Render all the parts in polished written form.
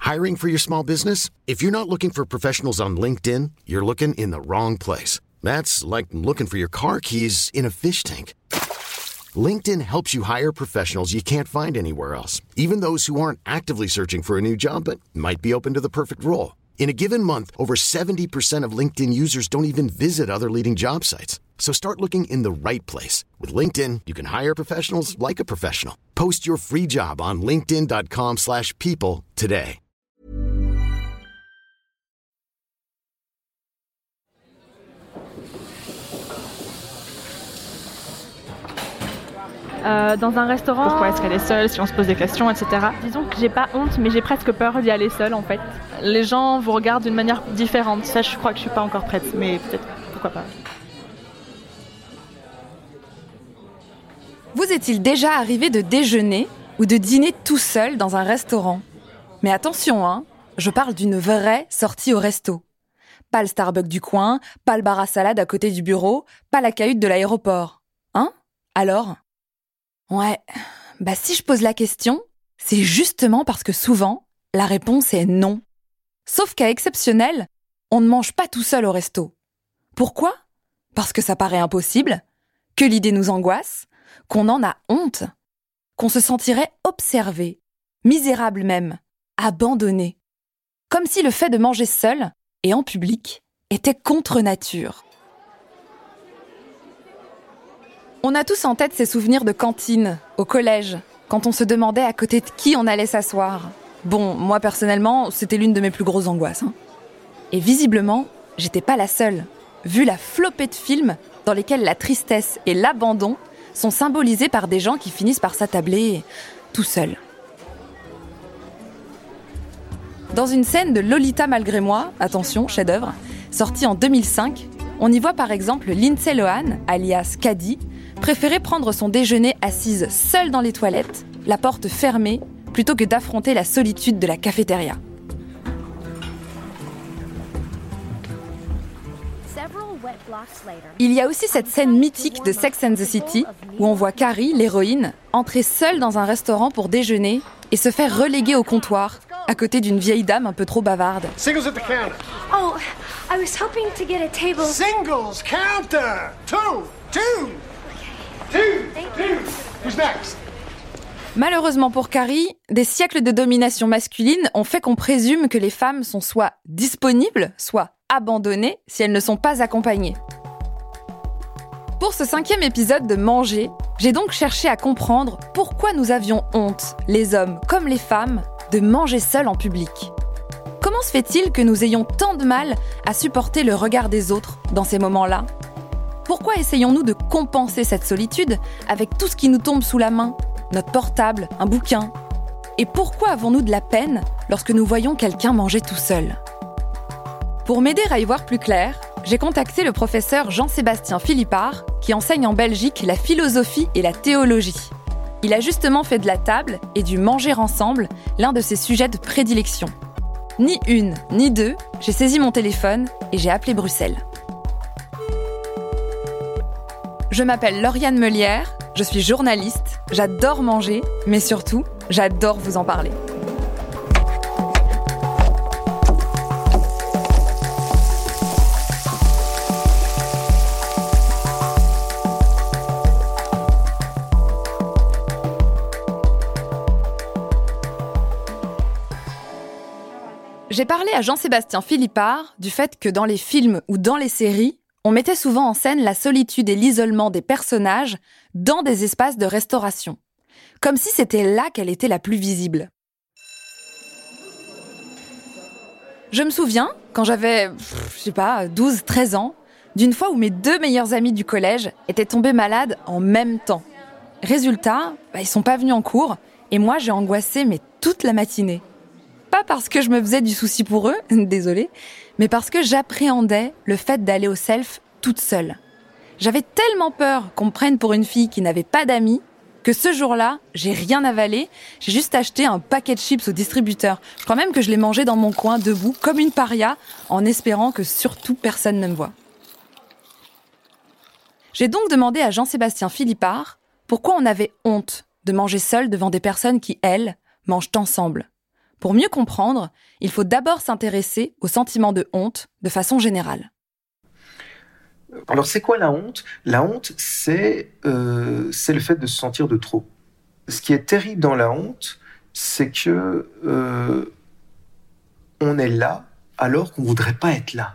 Hiring for your small business? If you're not looking for professionals on LinkedIn, you're looking in the wrong place. That's like looking for your car keys in a fish tank. LinkedIn helps you hire professionals you can't find anywhere else, even those who aren't actively searching for a new job but might be open to the perfect role. In a given month, over 70% of LinkedIn users don't even visit other leading job sites. So start looking in the right place. With LinkedIn, you can hire professionals like a professional. Post your free job on linkedin.com/people today. Dans un restaurant... Pourquoi est-ce qu'elle est seule, si on se pose des questions, etc. Disons que j'ai pas honte, mais j'ai presque peur d'y aller seule en fait. Les gens vous regardent d'une manière différente. Ça, je crois que je suis pas encore prête, mais peut-être, pourquoi pas. Vous est-il déjà arrivé de déjeuner ou de dîner tout seul dans un restaurant ? Mais attention, hein, je parle d'une vraie sortie au resto. Pas le Starbucks du coin, pas le bar à salade à côté du bureau, pas la cahute de l'aéroport. Hein ? Alors ? Ouais, si je pose la question, c'est justement parce que souvent, la réponse est non. Sauf qu'à exceptionnel, on ne mange pas tout seul au resto. Pourquoi ? Parce que ça paraît impossible, que l'idée nous angoisse, qu'on en a honte, qu'on se sentirait observé, misérable même, abandonné. Comme si le fait de manger seul, et en public, était contre nature. On a tous en tête ces souvenirs de cantine, au collège, quand on se demandait à côté de qui on allait s'asseoir. Bon, moi personnellement, c'était l'une de mes plus grosses angoisses. Et visiblement, j'étais pas la seule, vu la flopée de films dans lesquels la tristesse et l'abandon sont symbolisés par des gens qui finissent par s'attabler tout seuls. Dans une scène de Lolita malgré moi, attention, chef-d'œuvre, sortie en 2005, on y voit par exemple Lindsay Lohan, alias Caddy, préférer prendre son déjeuner assise seule dans les toilettes, la porte fermée, plutôt que d'affronter la solitude de la cafétéria. Il y a aussi cette scène mythique de Sex and the City, où on voit Carrie, l'héroïne, entrer seule dans un restaurant pour déjeuner et se faire reléguer au comptoir, à côté d'une vieille dame un peu trop bavarde. Singles at the counter. Oh, I was hoping to get a table. Singles counter. Two. Who's next? Malheureusement pour Carrie, des siècles de domination masculine ont fait qu'on présume que les femmes sont soit disponibles, soit abandonnées si elles ne sont pas accompagnées. Pour ce 5e épisode de Manger, j'ai donc cherché à comprendre pourquoi nous avions honte, les hommes comme les femmes, de manger seuls en public. Comment se fait-il que nous ayons tant de mal à supporter le regard des autres dans ces moments-là ? Pourquoi essayons-nous de compenser cette solitude avec tout ce qui nous tombe sous la main ? Notre portable, un bouquin. Et pourquoi avons-nous de la peine lorsque nous voyons quelqu'un manger tout seul ? Pour m'aider à y voir plus clair, j'ai contacté le professeur Jean-Sébastien Philippard, qui enseigne en Belgique la philosophie et la théologie. Il a justement fait de la table et du manger ensemble l'un de ses sujets de prédilection. Ni une, ni deux, j'ai saisi mon téléphone et j'ai appelé Bruxelles. Je m'appelle Lauriane Meulière, je suis journaliste, j'adore manger, mais surtout, j'adore vous en parler. J'ai parlé à Jean-Sébastien Philippard du fait que dans les films ou dans les séries, on mettait souvent en scène la solitude et l'isolement des personnages dans des espaces de restauration. Comme si c'était là qu'elle était la plus visible. Je me souviens, quand j'avais, 12, 13 ans, d'une fois où mes 2 meilleurs amis du collège étaient tombés malades en même temps. Résultat, ils sont pas venus en cours et moi j'ai angoissé toute la matinée. Pas parce que je me faisais du souci pour eux, désolée, mais parce que j'appréhendais le fait d'aller au self toute seule. J'avais tellement peur qu'on me prenne pour une fille qui n'avait pas d'amis que ce jour-là, j'ai rien avalé, j'ai juste acheté un paquet de chips au distributeur. Je crois même que je l'ai mangé dans mon coin, debout, comme une paria, en espérant que surtout personne ne me voie. J'ai donc demandé à Jean-Sébastien Philippard pourquoi on avait honte de manger seul devant des personnes qui, elles, mangent ensemble. Pour mieux comprendre, il faut d'abord s'intéresser au sentiment de honte de façon générale. Alors, c'est quoi la honte ? La honte, c'est le fait de se sentir de trop. Ce qui est terrible dans la honte, c'est que on est là alors qu'on ne voudrait pas être là.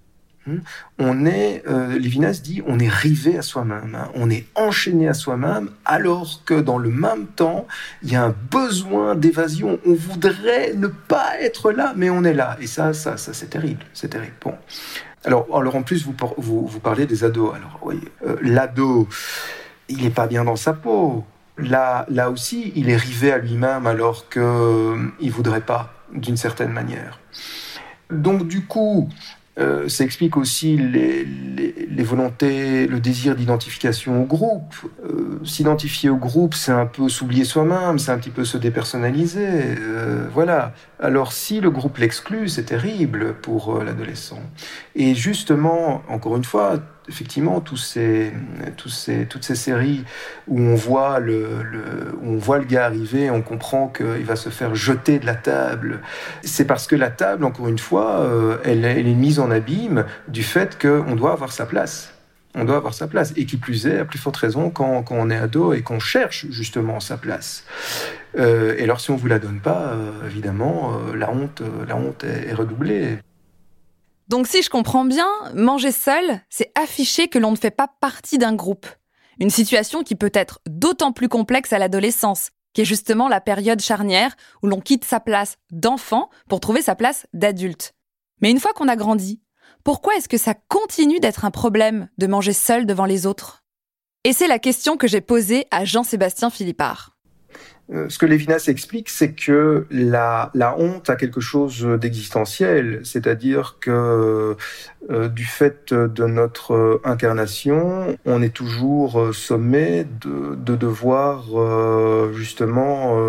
Lévinas dit, on est rivé à soi-même, on est enchaîné à soi-même, alors que dans le même temps, il y a un besoin d'évasion. On voudrait ne pas être là, mais on est là. Et ça c'est terrible, c'est terrible. Bon. Alors en plus, vous parlez des ados. Alors oui, l'ado, il n'est pas bien dans sa peau. Là aussi, il est rivé à lui-même alors qu'il ne voudrait pas, d'une certaine manière. Donc du coup, ça explique aussi les volontés, le désir d'identification au groupe. S'identifier au groupe, c'est un peu s'oublier soi-même, c'est un petit peu se dépersonnaliser. Voilà. Alors si le groupe l'exclut, c'est terrible pour l'adolescent. Et justement, encore une fois, effectivement, toutes ces séries où on voit le gars arriver, on comprend qu'il va se faire jeter de la table. C'est parce que la table, encore une fois, elle est mise en abîme du fait qu'on doit avoir sa place. On doit avoir sa place. Et qui plus est, à plus forte raison, quand on est ado et qu'on cherche justement sa place. Et alors, si on ne vous la donne pas, évidemment, la honte est redoublée. Donc si je comprends bien, manger seul, c'est afficher que l'on ne fait pas partie d'un groupe. Une situation qui peut être d'autant plus complexe à l'adolescence, qui est justement la période charnière où l'on quitte sa place d'enfant pour trouver sa place d'adulte. Mais une fois qu'on a grandi, pourquoi est-ce que ça continue d'être un problème de manger seul devant les autres ? Et c'est la question que j'ai posée à Jean-Sébastien Philippard. Ce que Lévinas explique, c'est que la honte a quelque chose d'existentiel, c'est-à-dire que du fait de notre incarnation, on est toujours sommé de devoir justement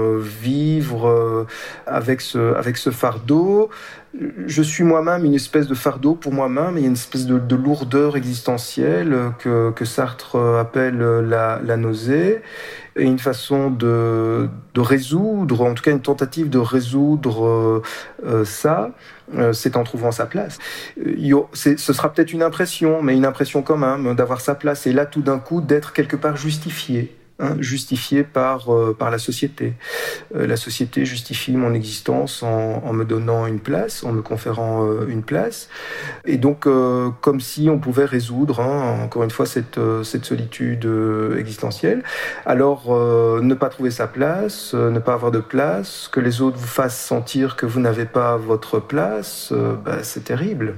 vivre avec ce fardeau. Je suis moi-même une espèce de fardeau pour moi-même, il y a une espèce de lourdeur existentielle que Sartre appelle la nausée, et une façon de résoudre, en tout cas une tentative de résoudre ça, c'est en trouvant sa place. Ce sera peut-être une impression, mais une impression quand même, d'avoir sa place, et là tout d'un coup d'être quelque part justifié. Justifié par la société. La société justifie mon existence en me donnant une place, en me conférant une place. Et donc, comme si on pouvait résoudre, encore une fois, cette solitude existentielle. Alors, ne pas trouver sa place, ne pas avoir de place, que les autres vous fassent sentir que vous n'avez pas votre place, c'est terrible.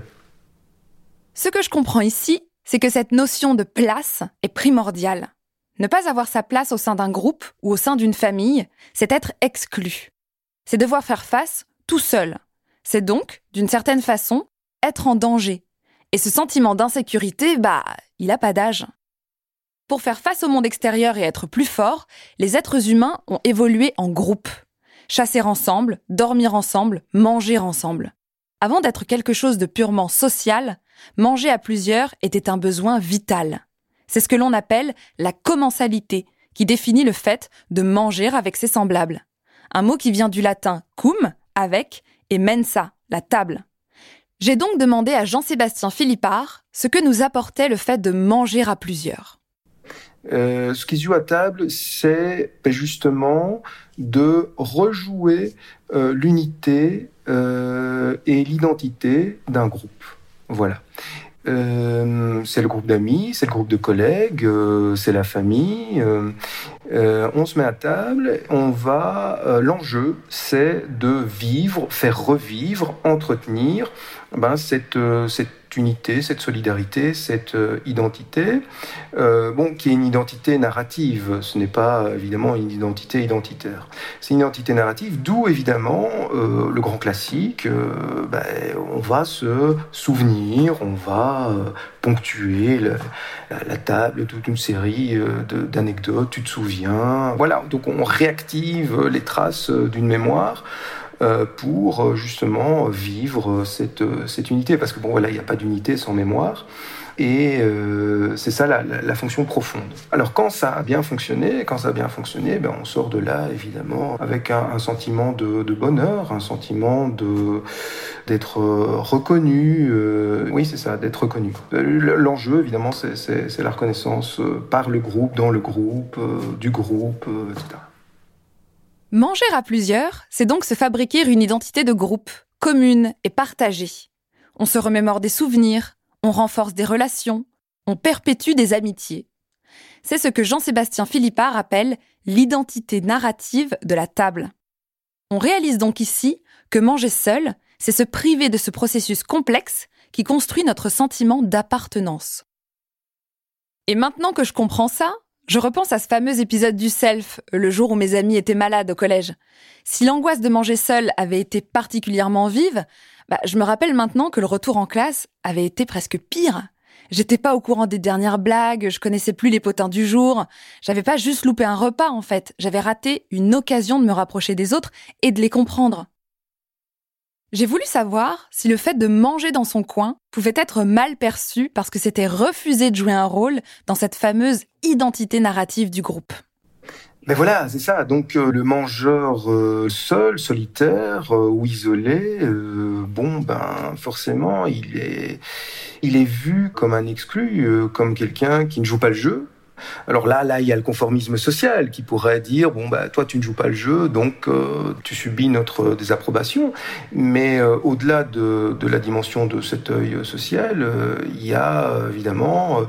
Ce que je comprends ici, c'est que cette notion de place est primordiale. Ne pas avoir sa place au sein d'un groupe ou au sein d'une famille, c'est être exclu. C'est devoir faire face tout seul. C'est donc, d'une certaine façon, être en danger. Et ce sentiment d'insécurité, il n'a pas d'âge. Pour faire face au monde extérieur et être plus fort, les êtres humains ont évolué en groupe. Chasser ensemble, dormir ensemble, manger ensemble. Avant d'être quelque chose de purement social, manger à plusieurs était un besoin vital. C'est ce que l'on appelle la commensalité, qui définit le fait de manger avec ses semblables. Un mot qui vient du latin cum, avec, et mensa, la table. J'ai donc demandé à Jean-Sébastien Philippard ce que nous apportait le fait de manger à plusieurs. Ce qui se joue à table, c'est justement de rejouer l'unité et l'identité d'un groupe. Voilà. C'est le groupe d'amis, c'est le groupe de collègues, c'est la famille. On se met à table, l'enjeu, c'est de vivre, faire revivre, entretenir cette unité, cette solidarité, cette identité, qui est une identité narrative. Ce n'est pas évidemment une identité identitaire. C'est une identité narrative, d'où évidemment le grand classique. On va se souvenir, on va ponctuer la table, toute une série d'anecdotes. Tu te souviens, voilà. Donc on réactive les traces d'une mémoire. Pour justement vivre cette unité, parce que il n'y a pas d'unité sans mémoire. Et c'est ça la fonction profonde. Alors quand ça a bien fonctionné, on sort de là évidemment avec un sentiment de bonheur, un sentiment d'être reconnu. Oui, c'est ça, d'être reconnu. L'enjeu évidemment, c'est la reconnaissance par le groupe, dans le groupe, du groupe, etc. Manger à plusieurs, c'est donc se fabriquer une identité de groupe, commune et partagée. On se remémore des souvenirs, on renforce des relations, on perpétue des amitiés. C'est ce que Jean-Sébastien Philippard appelle l'identité narrative de la table. On réalise donc ici que manger seul, c'est se priver de ce processus complexe qui construit notre sentiment d'appartenance. Et maintenant que je comprends ça, je repense à ce fameux épisode du self, le jour où mes amis étaient malades au collège. Si l'angoisse de manger seul avait été particulièrement vive, je me rappelle maintenant que le retour en classe avait été presque pire. J'étais pas au courant des dernières blagues, je connaissais plus les potins du jour. J'avais pas juste loupé un repas, en fait. J'avais raté une occasion de me rapprocher des autres et de les comprendre. J'ai voulu savoir si le fait de manger dans son coin pouvait être mal perçu parce que c'était refuser de jouer un rôle dans cette fameuse identité narrative du groupe. Mais voilà, c'est ça. Donc le mangeur seul, solitaire ou isolé, forcément, il est vu comme un exclu, comme quelqu'un qui ne joue pas le jeu. Alors là, il y a le conformisme social qui pourrait dire toi tu ne joues pas le jeu, donc tu subis notre désapprobation. Mais au-delà de la dimension de cet œil social, il y a évidemment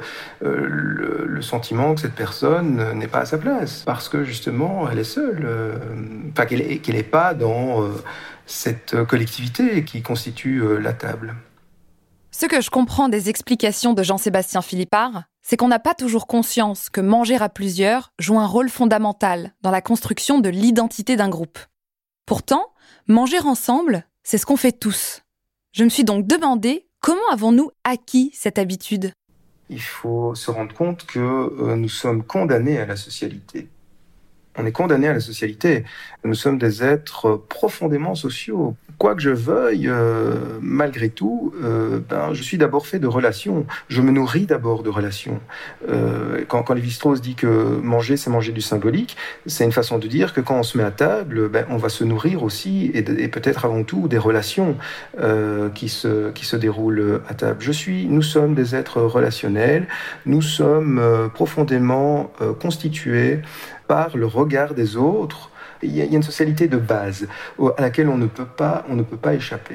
le sentiment que cette personne n'est pas à sa place parce que justement elle est seule, qu'elle n'est pas dans cette collectivité qui constitue la table. Ce que je comprends des explications de Jean-Sébastien Philippard, c'est qu'on n'a pas toujours conscience que manger à plusieurs joue un rôle fondamental dans la construction de l'identité d'un groupe. Pourtant, manger ensemble, c'est ce qu'on fait tous. Je me suis donc demandé comment avons-nous acquis cette habitude ? Il faut se rendre compte que nous sommes condamnés à la socialité. On est condamnés à la socialité. Nous sommes des êtres profondément sociaux. Quoi que je veuille, malgré tout, je suis d'abord fait de relations. Je me nourris d'abord de relations. Quand Lévi-Strauss dit que manger, c'est manger du symbolique, c'est une façon de dire que quand on se met à table, on va se nourrir aussi, et peut-être avant tout des relations qui se déroulent à table. Nous sommes des êtres relationnels. Nous sommes profondément constitués par le regard des autres. Il y a une socialité de base à laquelle on ne peut pas échapper.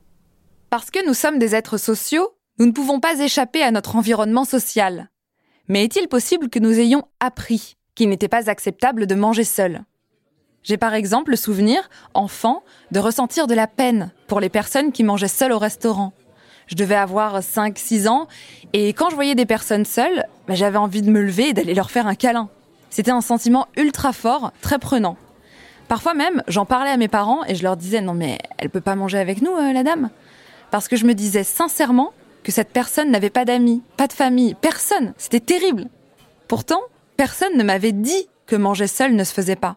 Parce que nous sommes des êtres sociaux, nous ne pouvons pas échapper à notre environnement social. Mais est-il possible que nous ayons appris qu'il n'était pas acceptable de manger seul ? J'ai par exemple le souvenir, enfant, de ressentir de la peine pour les personnes qui mangeaient seules au restaurant. Je devais avoir 5-6 ans, et quand je voyais des personnes seules, j'avais envie de me lever et d'aller leur faire un câlin. C'était un sentiment ultra fort, très prenant. Parfois même, j'en parlais à mes parents et je leur disais « Non mais elle peut pas manger avec nous, la dame ?» Parce que je me disais sincèrement que cette personne n'avait pas d'amis, pas de famille, personne. C'était terrible. Pourtant, personne ne m'avait dit que manger seul ne se faisait pas.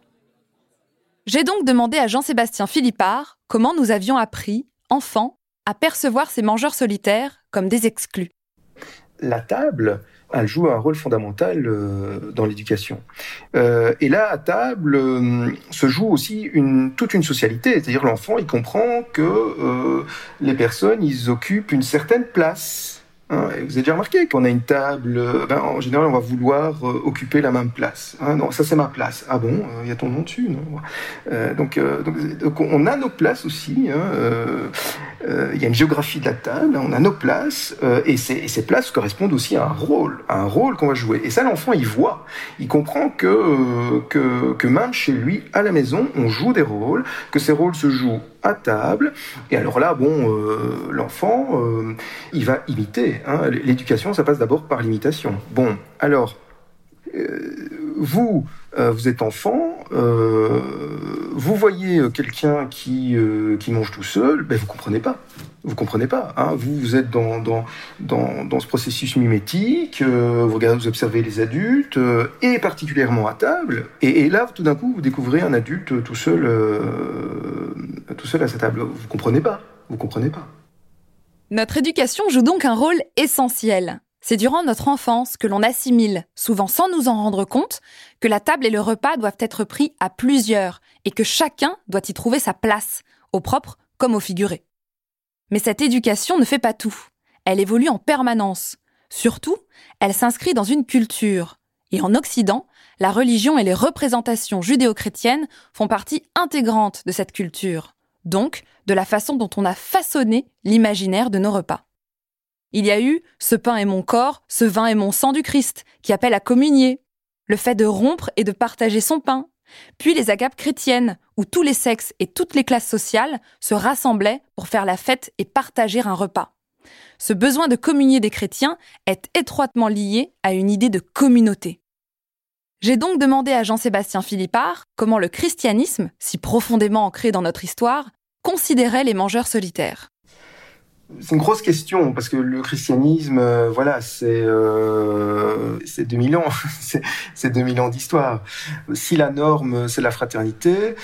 J'ai donc demandé à Jean-Sébastien Philippard comment nous avions appris, enfants, à percevoir ces mangeurs solitaires comme des exclus. La table, elle joue un rôle fondamental dans l'éducation. Et là, à table, se joue aussi toute une socialité. C'est-à-dire l'enfant, il comprend que les personnes, ils occupent une certaine place. Vous avez déjà remarqué qu'on a une table, en général, on va vouloir occuper la même place. Non, ça c'est ma place. Ah bon, il y a ton nom dessus, non ? Donc, on a nos places aussi. Il y a une géographie de la table, on a nos places, et ces places correspondent aussi à un rôle qu'on va jouer. Et ça, l'enfant, il voit. Il comprend que même chez lui, à la maison, on joue des rôles, que ces rôles se jouent à table. Et alors là, l'enfant, il va imiter. L'éducation, ça passe d'abord par l'imitation. Bon, alors, vous êtes enfant, vous voyez quelqu'un qui mange tout seul, vous comprenez pas. Vous comprenez pas. Vous êtes dans ce processus mimétique, vous observez les adultes, et particulièrement à table. Et là, tout d'un coup, vous découvrez un adulte tout seul à sa table. Vous comprenez pas. Notre éducation joue donc un rôle essentiel. C'est durant notre enfance que l'on assimile, souvent sans nous en rendre compte, que la table et le repas doivent être pris à plusieurs et que chacun doit y trouver sa place, au propre comme au figuré. Mais cette éducation ne fait pas tout. Elle évolue en permanence. Surtout, elle s'inscrit dans une culture. Et en Occident, la religion et les représentations judéo-chrétiennes font partie intégrante de cette culture, donc de la façon dont on a façonné l'imaginaire de nos repas. Il y a eu « ce pain est mon corps, ce vin est mon sang du Christ » qui appelle à communier, le fait de rompre et de partager son pain, puis les agapes chrétiennes où tous les sexes et toutes les classes sociales se rassemblaient pour faire la fête et partager un repas. Ce besoin de communier des chrétiens est étroitement lié à une idée de communauté. J'ai donc demandé à Jean-Sébastien Philippard comment le christianisme, si profondément ancré dans notre histoire, considérait les mangeurs solitaires. C'est une grosse question, parce que le christianisme, c'est 2000 ans, c'est 2000 ans d'histoire. Si la norme, c'est la fraternité,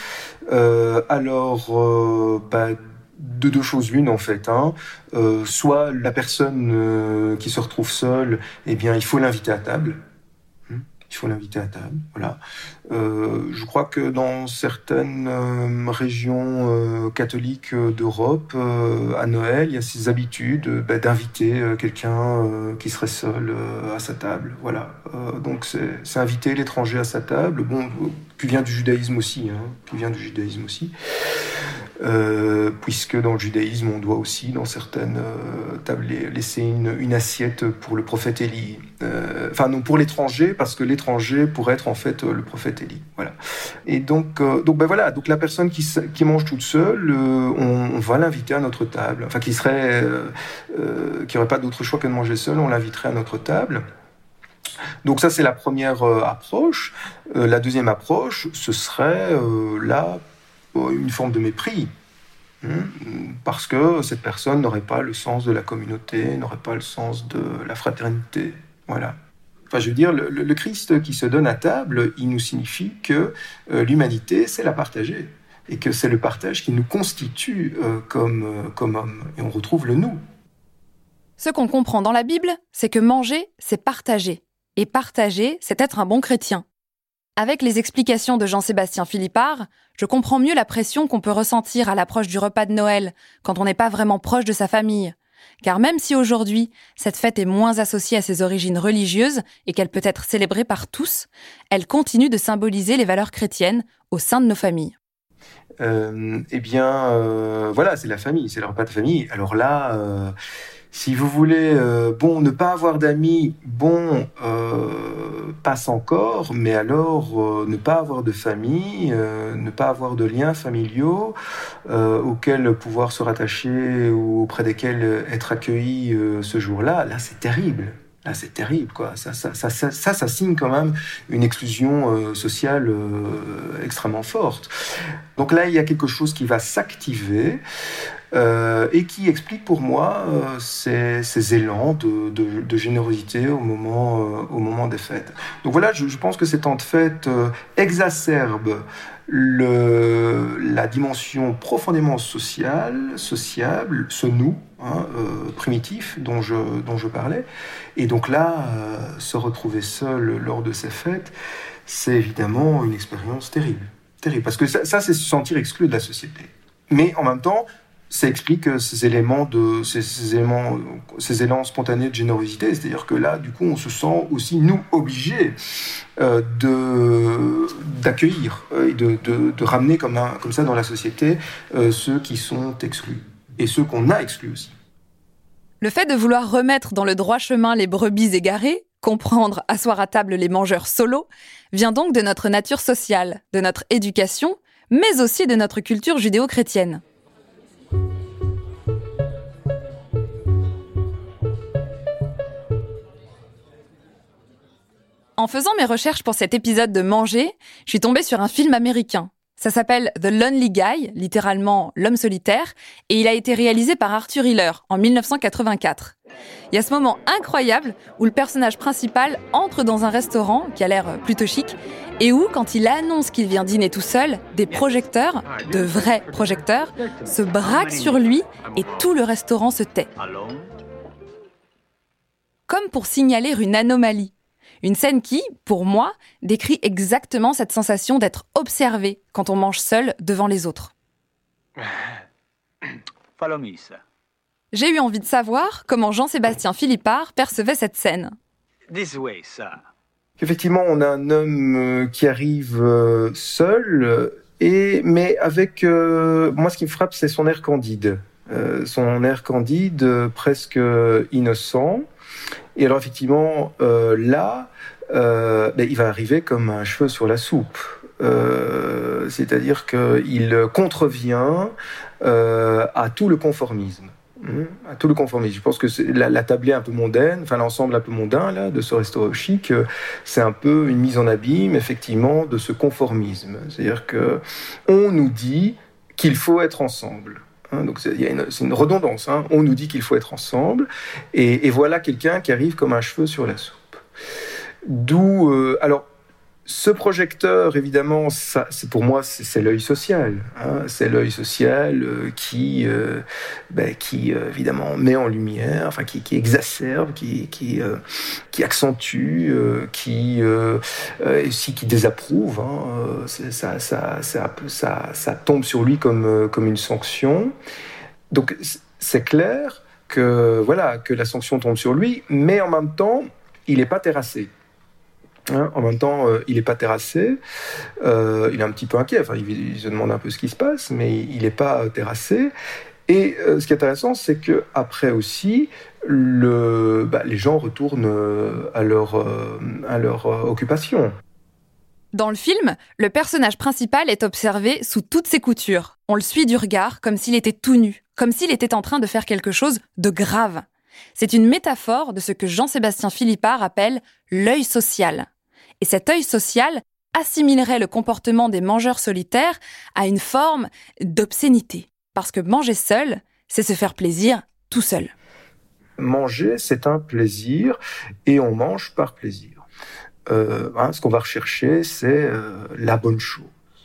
alors de deux choses l'une, en fait. Soit la personne qui se retrouve seule, eh bien, il faut l'inviter à table. Il faut l'inviter à table, voilà. Je crois que dans certaines régions catholiques d'Europe, à Noël, il y a ces habitudes d'inviter quelqu'un qui serait seul à sa table, voilà. Donc c'est inviter l'étranger à sa table, qui vient du judaïsme aussi, puisque dans le judaïsme, on doit aussi, dans certaines tables, laisser une assiette pour le prophète Élie. Non, pour l'étranger, parce que l'étranger pourrait être en fait le prophète Élie. Voilà. Et donc la personne qui mange toute seule, on va l'inviter à notre table. Enfin, qui aurait pas d'autre choix que de manger seul, on l'inviterait à notre table. Donc ça, c'est la première approche. La deuxième approche, ce serait une forme de mépris. Parce que cette personne n'aurait pas le sens de la communauté, n'aurait pas le sens de la fraternité. Voilà. Enfin, je veux dire, le Christ qui se donne à table, il nous signifie que l'humanité, c'est la partager. Et que c'est le partage qui nous constitue comme hommes. Et on retrouve le nous. Ce qu'on comprend dans la Bible, c'est que manger, c'est partager. Et partager, c'est être un bon chrétien. Avec les explications de Jean-Sébastien Philippard, je comprends mieux la pression qu'on peut ressentir à l'approche du repas de Noël, quand on n'est pas vraiment proche de sa famille. Car même si aujourd'hui, cette fête est moins associée à ses origines religieuses et qu'elle peut être célébrée par tous, elle continue de symboliser les valeurs chrétiennes au sein de nos familles. C'est la famille, c'est le repas de famille. Alors là, si vous voulez, ne pas avoir d'amis, passe encore, mais alors ne pas avoir de famille, ne pas avoir de liens familiaux auxquels pouvoir se rattacher ou auprès desquels être accueilli ce jour-là, là c'est terrible. Là, c'est terrible, quoi. Ça signe quand même une exclusion sociale extrêmement forte. Donc là, il y a quelque chose qui va s'activer et qui explique pour moi ces élans de générosité au moment des fêtes. Donc voilà, je pense que ces temps de fête exacerbent la dimension profondément sociable, ce nous primitif dont je parlais. Et donc là, se retrouver seul lors de ces fêtes, c'est évidemment une expérience terrible. Terrible, parce que ça c'est se sentir exclu de la société. Mais en même temps, ça explique ces élans spontanés de générosité, c'est-à-dire que là, du coup, on se sent aussi, nous, obligés d'accueillir et de ramener comme ça dans la société ceux qui sont exclus et ceux qu'on a exclus aussi. Le fait de vouloir remettre dans le droit chemin les brebis égarées, comprendre asseoir à table les mangeurs solos, vient donc de notre nature sociale, de notre éducation, mais aussi de notre culture judéo-chrétienne. En faisant mes recherches pour cet épisode de Manger, je suis tombée sur un film américain. Ça s'appelle The Lonely Guy, littéralement l'homme solitaire, et il a été réalisé par Arthur Hiller en 1984. Il y a ce moment incroyable où le personnage principal entre dans un restaurant qui a l'air plutôt chic et où, quand il annonce qu'il vient dîner tout seul, des projecteurs, de vrais projecteurs, se braquent sur lui et tout le restaurant se tait. Comme comme pour signaler une anomalie. Une scène qui, pour moi, décrit exactement cette sensation d'être observé quand on mange seul devant les autres. Follow me, sir. J'ai eu envie de savoir comment Jean-Sébastien Philippard percevait cette scène. This way, sir. Effectivement, on a un homme qui arrive seul, mais avec... moi, ce qui me frappe, c'est son air candide. Son air candide, presque innocent. Et alors, effectivement, là, il va arriver comme un cheveu sur la soupe. C'est-à-dire qu'il contrevient à tout le conformisme. À tout le conformisme. Je pense que la tablée un peu mondaine, enfin l'ensemble un peu mondain là, de ce resto chic, c'est un peu une mise en abîme, effectivement, de ce conformisme. C'est-à-dire qu'on nous dit qu'il faut être ensemble. Donc c'est une redondance. On nous dit qu'il faut être ensemble, et voilà quelqu'un qui arrive comme un cheveu sur la soupe. D'où, alors, ce projecteur, évidemment, ça, pour moi, c'est l'œil social. C'est l'œil social qui évidemment, met en lumière, enfin, qui exacerbe, qui accentue, qui désapprouve. Ça tombe sur lui comme une sanction. Donc, c'est clair que la sanction tombe sur lui, mais en même temps, il n'est pas terrassé. En même temps, il n'est pas terrassé, il est un petit peu inquiet, enfin, il se demande un peu ce qui se passe, mais il n'est pas terrassé. Et ce qui est intéressant, c'est qu'après aussi, les gens retournent à leur occupation. Dans le film, le personnage principal est observé sous toutes ses coutures. On le suit du regard comme s'il était tout nu, comme s'il était en train de faire quelque chose de grave. C'est une métaphore de ce que Jean-Sébastien Philippard appelle l'œil social. Et cet œil social assimilerait le comportement des mangeurs solitaires à une forme d'obscénité. Parce que manger seul, c'est se faire plaisir tout seul. Manger, c'est un plaisir, et on mange par plaisir. Ce qu'on va rechercher, c'est la bonne chose,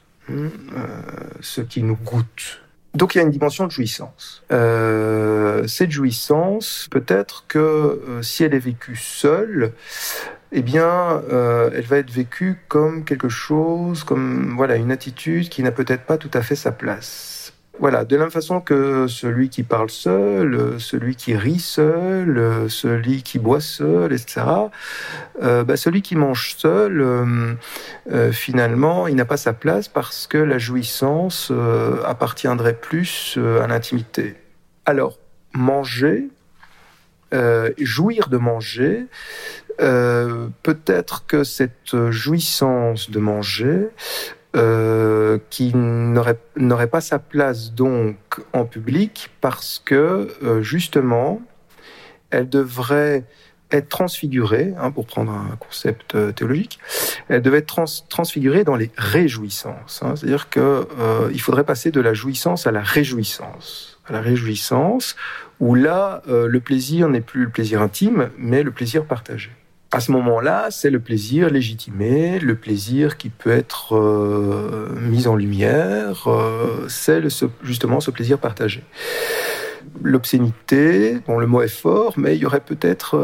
ce qui nous goûte. Donc il y a une dimension de jouissance. Cette jouissance, peut-être que si elle est vécue seule, elle va être vécue comme quelque chose, comme une attitude qui n'a peut-être pas tout à fait sa place. Voilà, de la même façon que celui qui parle seul, celui qui rit seul, celui qui boit seul, etc. Celui qui mange seul, finalement, il n'a pas sa place parce que la jouissance appartiendrait plus à l'intimité. Alors, manger, jouir de manger, peut-être que cette jouissance de manger qui n'aurait pas sa place donc en public parce que justement elle devrait être transfigurée, pour prendre un concept théologique, elle devait être transfigurée dans les réjouissances. C'est-à-dire qu'il faudrait passer de la jouissance à la réjouissance. À la réjouissance, où là, le plaisir n'est plus le plaisir intime, mais le plaisir partagé. À ce moment-là, c'est le plaisir légitimé, le plaisir qui peut être mis en lumière, c'est justement ce plaisir partagé. L'obscénité, le mot est fort, mais il y aurait peut-être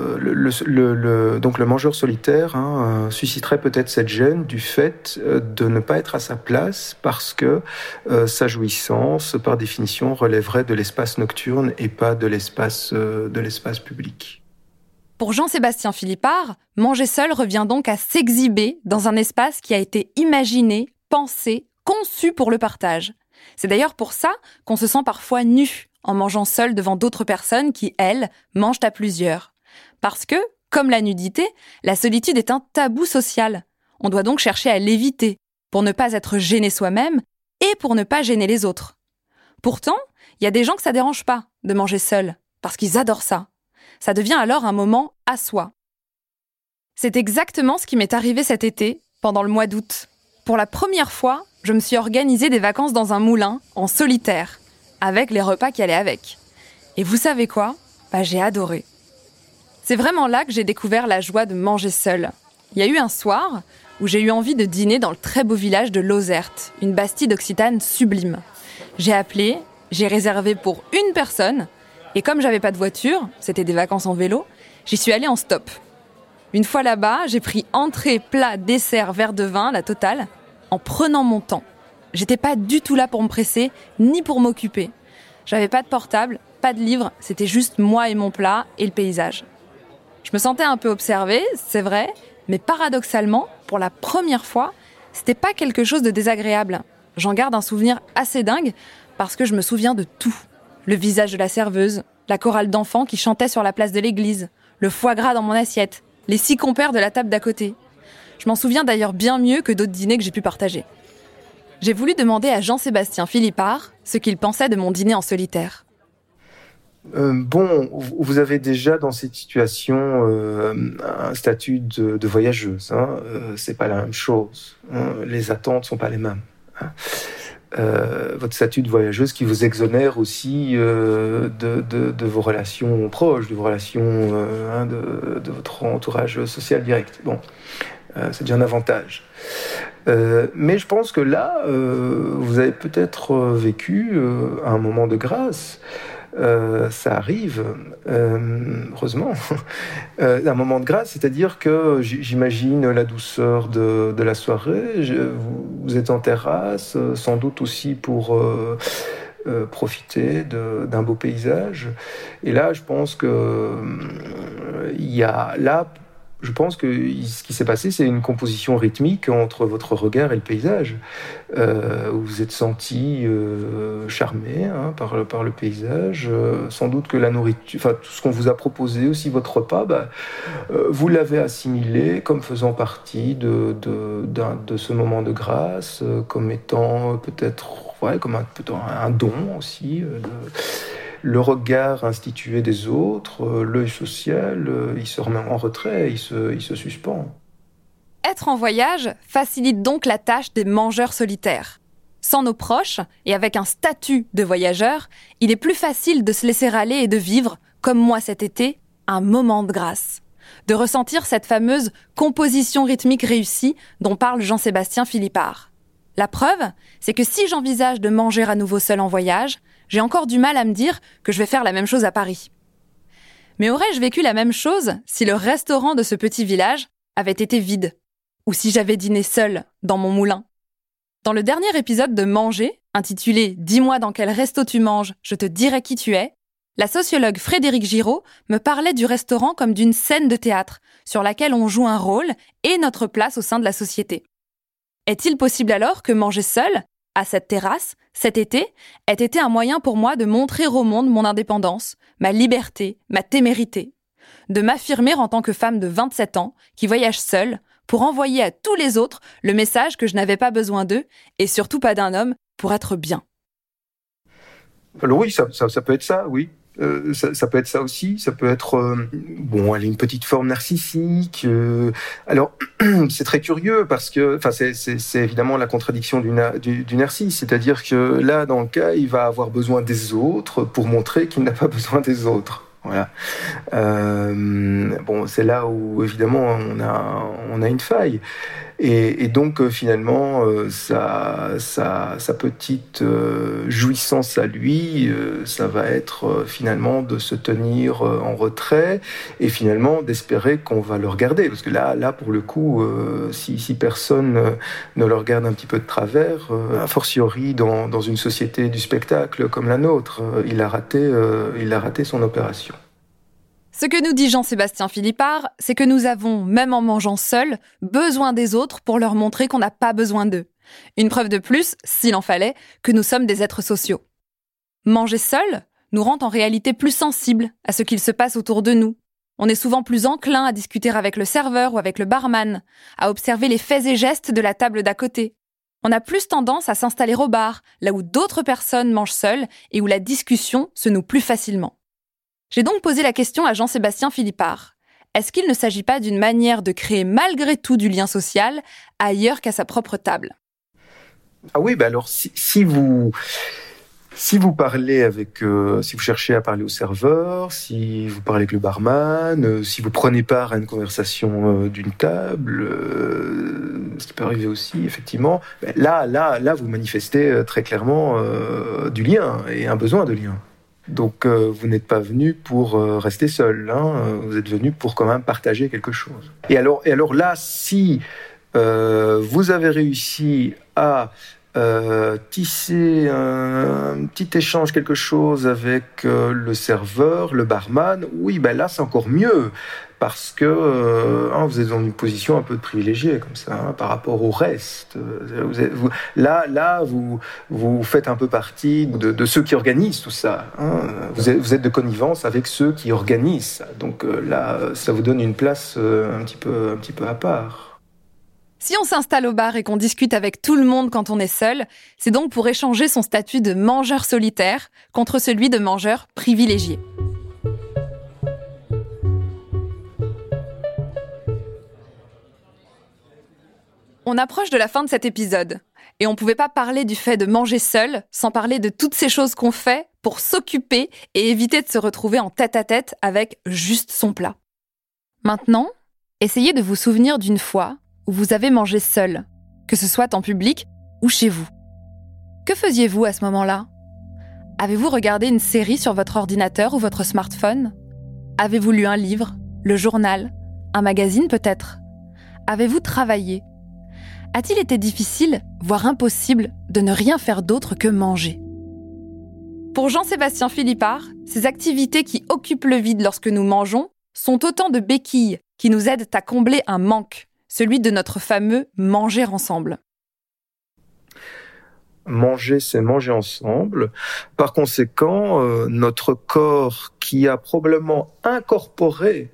donc le mangeur solitaire susciterait peut-être cette gêne du fait de ne pas être à sa place parce que sa jouissance, par définition, relèverait de l'espace nocturne et pas de l'espace public. Pour Jean-Sébastien Philippard, manger seul revient donc à s'exhiber dans un espace qui a été imaginé, pensé, conçu pour le partage. C'est d'ailleurs pour ça qu'on se sent parfois nu en mangeant seul devant d'autres personnes qui, elles, mangent à plusieurs. Parce que, comme la nudité, la solitude est un tabou social. On doit donc chercher à l'éviter, pour ne pas être gêné soi-même et pour ne pas gêner les autres. Pourtant, il y a des gens que ça dérange pas de manger seul, parce qu'ils adorent ça. Ça devient alors un moment à soi. C'est exactement ce qui m'est arrivé cet été, pendant le mois d'août. Pour la première fois, je me suis organisé des vacances dans un moulin, en solitaire, avec les repas qui allaient avec. Et vous savez quoi ? J'ai adoré. C'est vraiment là que j'ai découvert la joie de manger seul. Il y a eu un soir où j'ai eu envie de dîner dans le très beau village de Lozerte, une bastide occitane sublime. J'ai appelé, j'ai réservé pour une personne, et comme j'avais pas de voiture, c'était des vacances en vélo, J'y suis allée en stop. Une fois là-bas, j'ai pris entrée, plat, dessert, verre de vin, la totale, en prenant mon temps. J'étais pas du tout là pour me presser, ni pour m'occuper. J'avais pas de portable, pas de livre, c'était juste moi et mon plat et le paysage. Je me sentais un peu observée, c'est vrai, mais paradoxalement, pour la première fois, c'était pas quelque chose de désagréable. J'en garde un souvenir assez dingue parce que je me souviens de tout. Le visage de la serveuse, la chorale d'enfants qui chantait sur la place de l'église, le foie gras dans mon assiette, les 6 compères de la table d'à côté. Je m'en souviens d'ailleurs bien mieux que d'autres dîners que j'ai pu partager. J'ai voulu demander à Jean-Sébastien Philippard ce qu'il pensait de mon dîner en solitaire. Vous avez déjà dans cette situation un statut de voyageuse. C'est pas la même chose. Les attentes sont pas les mêmes. Votre statut de voyageuse qui vous exonère aussi de vos relations proches, de vos relations de votre entourage social direct. C'est déjà un avantage. Mais je pense que là, vous avez peut-être vécu un moment de grâce. Ça arrive, heureusement, un moment de grâce, c'est-à-dire que j'imagine la douceur de la soirée, vous êtes en terrasse, sans doute aussi pour profiter d'un beau paysage. Et là, je pense que je pense que ce qui s'est passé, c'est une composition rythmique entre votre regard et le paysage. Vous vous êtes senti charmé par le paysage. Sans doute que la nourriture, tout ce qu'on vous a proposé, aussi votre repas, vous l'avez assimilé comme faisant partie de ce moment de grâce, comme étant peut-être comme un don aussi. Le regard institué des autres, l'œil social, il se remet en retrait, il se suspend. Être en voyage facilite donc la tâche des mangeurs solitaires. Sans nos proches, et avec un statut de voyageur, il est plus facile de se laisser aller et de vivre, comme moi cet été, un moment de grâce. De ressentir cette fameuse composition rythmique réussie dont parle Jean-Sébastien Philippard. La preuve, c'est que si j'envisage de manger à nouveau seul en voyage, j'ai encore du mal à me dire que je vais faire la même chose à Paris. Mais aurais-je vécu la même chose si le restaurant de ce petit village avait été vide? Ou si j'avais dîné seule dans mon moulin? Dans le dernier épisode de Manger, intitulé « Dis-moi dans quel resto tu manges, je te dirai qui tu es », la sociologue Frédérique Giraud me parlait du restaurant comme d'une scène de théâtre sur laquelle on joue un rôle et notre place au sein de la société. Est-il possible alors que manger seule, à cette terrasse, cet été, ait été un moyen pour moi de montrer au monde mon indépendance, ma liberté, ma témérité, de m'affirmer en tant que femme de 27 ans qui voyage seule pour envoyer à tous les autres le message que je n'avais pas besoin d'eux et surtout pas d'un homme pour être bien. Alors oui, ça peut être ça, oui. Ça peut être ça aussi, ça peut être elle a une petite forme narcissique. Alors c'est très curieux parce que c'est évidemment la contradiction du narcisse, c'est-à-dire que là dans le cas il va avoir besoin des autres pour montrer qu'il n'a pas besoin des autres. Voilà. C'est là où évidemment on a une faille. Et donc finalement sa petite jouissance à lui, ça va être finalement de se tenir en retrait et finalement d'espérer qu'on va le regarder, parce que là pour le coup si personne ne le regarde un petit peu de travers, a fortiori dans une société du spectacle comme la nôtre, il a raté son opération. Ce que nous dit Jean-Sébastien Philippard, c'est que nous avons, même en mangeant seuls, besoin des autres pour leur montrer qu'on n'a pas besoin d'eux. Une preuve de plus, s'il en fallait, que nous sommes des êtres sociaux. Manger seul nous rend en réalité plus sensibles à ce qu'il se passe autour de nous. On est souvent plus enclin à discuter avec le serveur ou avec le barman, à observer les faits et gestes de la table d'à côté. On a plus tendance à s'installer au bar, là où d'autres personnes mangent seules et où la discussion se noue plus facilement. J'ai donc posé la question à Jean-Sébastien Philippard. Est-ce qu'il ne s'agit pas d'une manière de créer malgré tout du lien social ailleurs qu'à sa propre table? Ah oui, alors si vous parlez si vous cherchez à parler au serveur, si vous parlez avec le barman, si vous prenez part à une conversation d'une table, ce qui peut arriver aussi, effectivement, là, vous manifestez très clairement du lien et un besoin de lien. Donc vous n'êtes pas venu pour rester seul, hein, vous êtes venu pour quand même partager quelque chose. Et alors là, si vous avez réussi à tisser un petit échange, quelque chose avec le serveur, le barman, oui, ben là c'est encore mieux, parce que vous êtes dans une position un peu de privilégié comme ça, hein, par rapport au reste. Vous faites un peu partie de ceux qui organisent tout ça, hein. Vous êtes de connivence avec ceux qui organisent ça. Donc là, ça vous donne une place un petit peu à part. Si on s'installe au bar et qu'on discute avec tout le monde quand on est seul, c'est donc pour échanger son statut de mangeur solitaire contre celui de mangeur privilégié. On approche de la fin de cet épisode, et on ne pouvait pas parler du fait de manger seul sans parler de toutes ces choses qu'on fait pour s'occuper et éviter de se retrouver en tête-à-tête avec juste son plat. Maintenant, essayez de vous souvenir d'une fois où vous avez mangé seul, que ce soit en public ou chez vous. Que faisiez-vous à ce moment-là ? Avez-vous regardé une série sur votre ordinateur ou votre smartphone ? Avez-vous lu un livre, le journal, un magazine peut-être ? Avez-vous travaillé ? A-t-il été difficile, voire impossible, de ne rien faire d'autre que manger ? Pour Jean-Sébastien Philippard, ces activités qui occupent le vide lorsque nous mangeons sont autant de béquilles qui nous aident à combler un manque, celui de notre fameux « manger ensemble ». Manger, c'est manger ensemble. Par conséquent, notre corps qui a probablement incorporé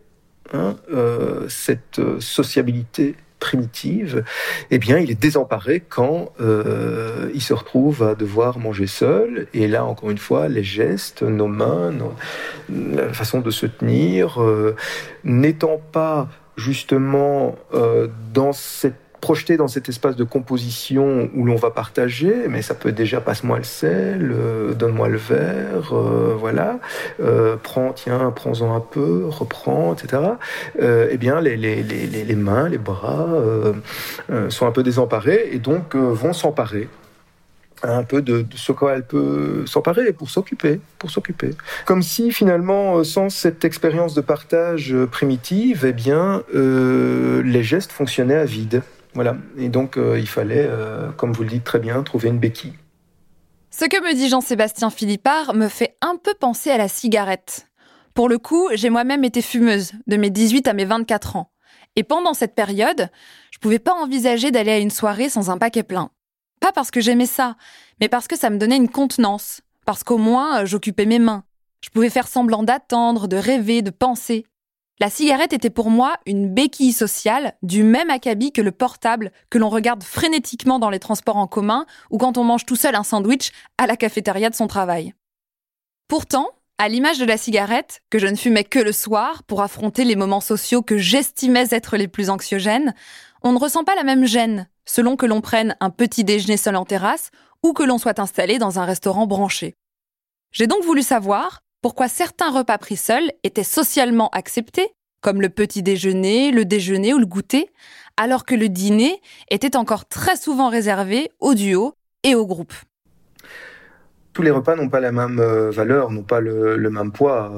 cette sociabilité primitive, eh bien, il est désemparé quand il se retrouve à devoir manger seul. Et là, encore une fois, les gestes, nos mains, la façon de se tenir, n'étant pas justement projeté dans cet espace de composition où l'on va partager, mais ça peut déjà passe-moi le sel, donne-moi le verre, voilà, prends-en un peu, reprends, etc. Eh bien, les mains, les bras sont un peu désemparés et donc vont s'emparer un peu de ce qu'elle peut s'emparer pour s'occuper. Comme si finalement, sans cette expérience de partage primitive, eh bien, les gestes fonctionnaient à vide. Voilà. Et donc, il fallait, comme vous le dites très bien, trouver une béquille. Ce que me dit Jean-Sébastien Philippard me fait un peu penser à la cigarette. Pour le coup, j'ai moi-même été fumeuse, de mes 18 à mes 24 ans. Et pendant cette période, je pouvais pas envisager d'aller à une soirée sans un paquet plein. Pas parce que j'aimais ça, mais parce que ça me donnait une contenance. Parce qu'au moins, j'occupais mes mains. Je pouvais faire semblant d'attendre, de rêver, de penser. La cigarette était pour moi une béquille sociale du même acabit que le portable que l'on regarde frénétiquement dans les transports en commun ou quand on mange tout seul un sandwich à la cafétéria de son travail. Pourtant, à l'image de la cigarette, que je ne fumais que le soir pour affronter les moments sociaux que j'estimais être les plus anxiogènes, on ne ressent pas la même gêne selon que l'on prenne un petit déjeuner seul en terrasse ou que l'on soit installé dans un restaurant branché. J'ai donc voulu savoir pourquoi certains repas pris seuls étaient socialement acceptés, comme le petit déjeuner, le déjeuner ou le goûter, alors que le dîner était encore très souvent réservé au duo et au groupe. Tous les repas n'ont pas la même valeur, n'ont pas le même poids.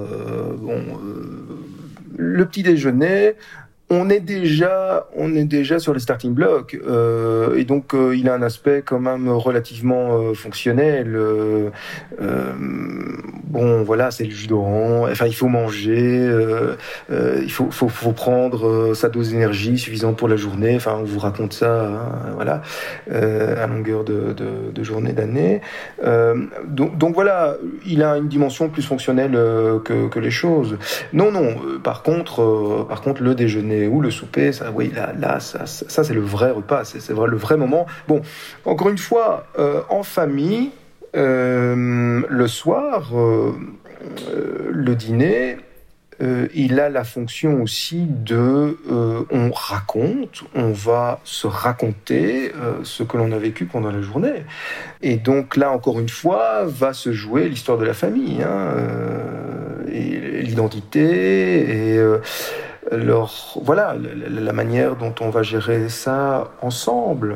Le petit déjeuner, on est déjà sur les starting blocks et donc il a un aspect quand même relativement fonctionnel. Bon, voilà, c'est le jus d'orange. Enfin, il faut manger, il faut prendre sa dose d'énergie suffisante pour la journée. Enfin, on vous raconte ça, hein, voilà, à longueur de journée, d'année. Donc voilà, il a une dimension plus fonctionnelle que les choses. Non. Par contre, le déjeuner ou le souper, ça, oui, là, ça c'est le vrai repas, c'est le vrai moment. Bon, encore une fois, en famille, le soir, le dîner, il a la fonction aussi de, on va se raconter ce que l'on a vécu pendant la journée. Et donc là, encore une fois, va se jouer l'histoire de la famille, hein, et l'identité, et voilà, la manière dont on va gérer ça ensemble.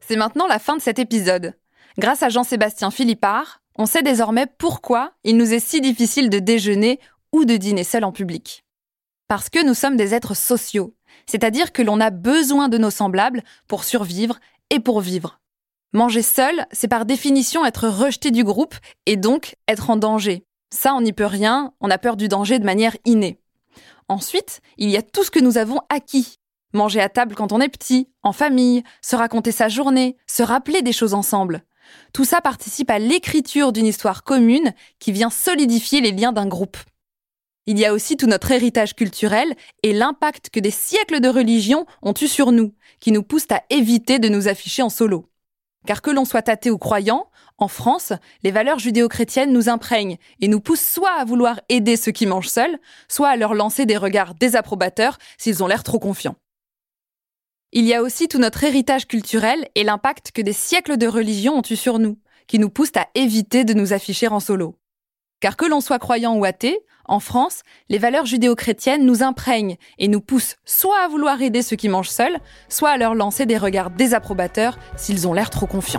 C'est maintenant la fin de cet épisode. Grâce à Jean-Sébastien Philippard, on sait désormais pourquoi il nous est si difficile de déjeuner ou de dîner seul en public. Parce que nous sommes des êtres sociaux, c'est-à-dire que l'on a besoin de nos semblables pour survivre et pour vivre. Manger seul, c'est par définition être rejeté du groupe et donc être en danger. Ça, on n'y peut rien, on a peur du danger de manière innée. Ensuite, il y a tout ce que nous avons acquis. Manger à table quand on est petit, en famille, se raconter sa journée, se rappeler des choses ensemble. Tout ça participe à l'écriture d'une histoire commune qui vient solidifier les liens d'un groupe. Il y a aussi tout notre héritage culturel et l'impact que des siècles de religion ont eu sur nous, qui nous poussent à éviter de nous afficher en solo. Car que l'on soit athée ou croyant, en France, les valeurs judéo-chrétiennes nous imprègnent et nous poussent soit à vouloir aider ceux qui mangent seuls, soit à leur lancer des regards désapprobateurs s'ils ont l'air trop confiants. Il y a aussi tout notre héritage culturel et l'impact que des siècles de religion ont eu sur nous, qui nous poussent à éviter de nous afficher en solo. Car que l'on soit croyant ou athée, en France, les valeurs judéo-chrétiennes nous imprègnent et nous poussent soit à vouloir aider ceux qui mangent seuls, soit à leur lancer des regards désapprobateurs s'ils ont l'air trop confiants.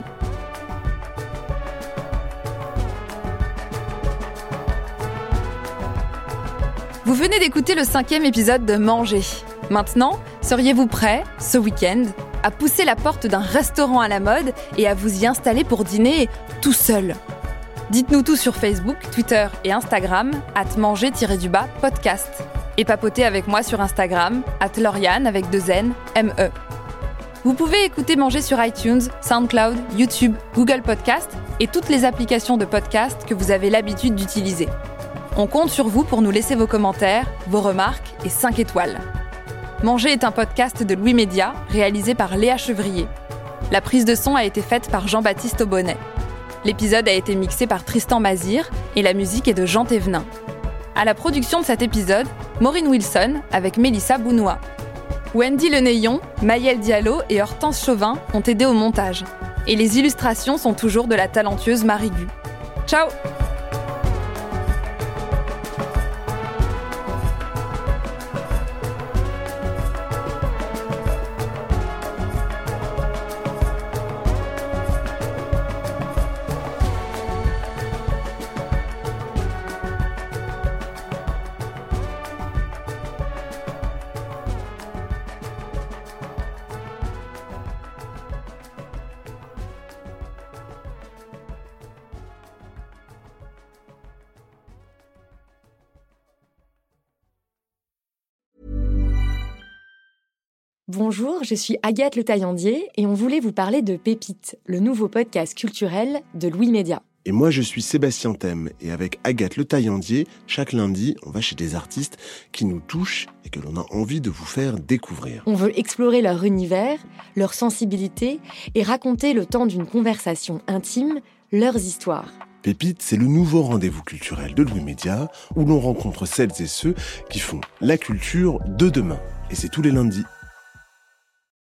Vous venez d'écouter le 5e épisode de Manger. Maintenant, seriez-vous prêts, ce week-end, à pousser la porte d'un restaurant à la mode et à vous y installer pour dîner tout seul ? Dites-nous tout sur Facebook, Twitter et Instagram, @manger-podcast. Et papotez avec moi sur Instagram, @Lauriane avec 2 N, M-E. Vous pouvez écouter Manger sur iTunes, SoundCloud, YouTube, Google Podcast et toutes les applications de podcast que vous avez l'habitude d'utiliser. On compte sur vous pour nous laisser vos commentaires, vos remarques et 5 étoiles. Manger est un podcast de Louis Média, réalisé par Léa Chevrier. La prise de son a été faite par Jean-Baptiste Aubonnet. L'épisode a été mixé par Tristan Mazir et la musique est de Jean Thévenin. À la production de cet épisode, Maureen Wilson avec Mélissa Bounois. Wendy Lenéillon, Maëlle Diallo et Hortense Chauvin ont aidé au montage. Et les illustrations sont toujours de la talentueuse Marie Gu. Ciao! Bonjour, je suis Agathe Le Taillandier et on voulait vous parler de Pépite, le nouveau podcast culturel de Louis Média. Et moi, je suis Sébastien Thème et avec Agathe Le Taillandier, chaque lundi, on va chez des artistes qui nous touchent et que l'on a envie de vous faire découvrir. On veut explorer leur univers, leur sensibilité et raconter le temps d'une conversation intime, leurs histoires. Pépite, c'est le nouveau rendez-vous culturel de Louis Média où l'on rencontre celles et ceux qui font la culture de demain. Et c'est tous les lundis.